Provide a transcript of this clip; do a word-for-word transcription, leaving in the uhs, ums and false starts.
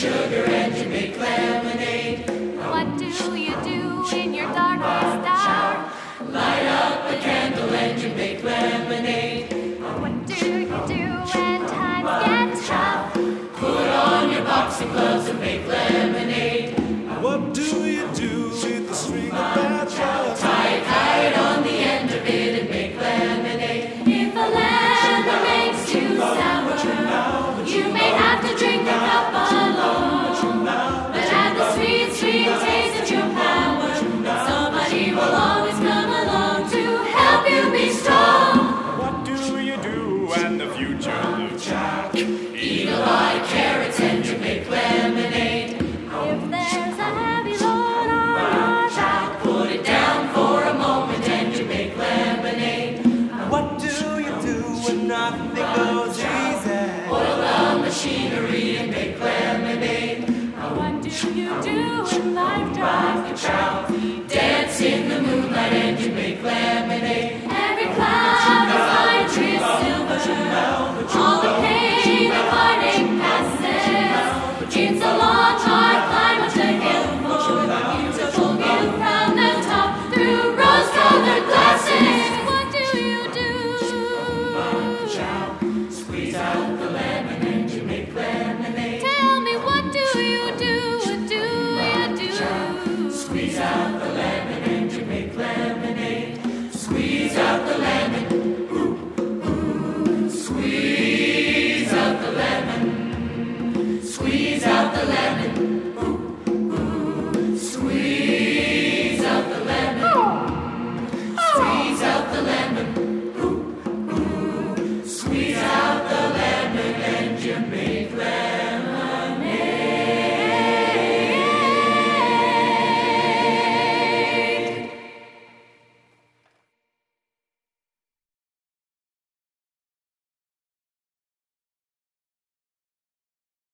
sugar and you make lemonade. What do you do in your darkest hour? Light up a candle and you make lemonade. What do you do when times get tough? Put on your boxing gloves and make lemonade. What do you do with the string of bad luck? Tie a kite on the end of it and make lemonade. If a lemon makes you sour, you may have to drink a cup alone. But add the sweet, sweet taste of your power. Somebody will always come along to help you be strong. What do you do when the future looks dark? Eagle-eyed carrots and you make lemonade. If there's a heavy load on your back, Put it down for a moment and you make lemonade. What do you do when nothing goes easy? Oil the machinery and make lemonade. what do you do when life drives you crazy? Dance in the moonlight and you make lemonade.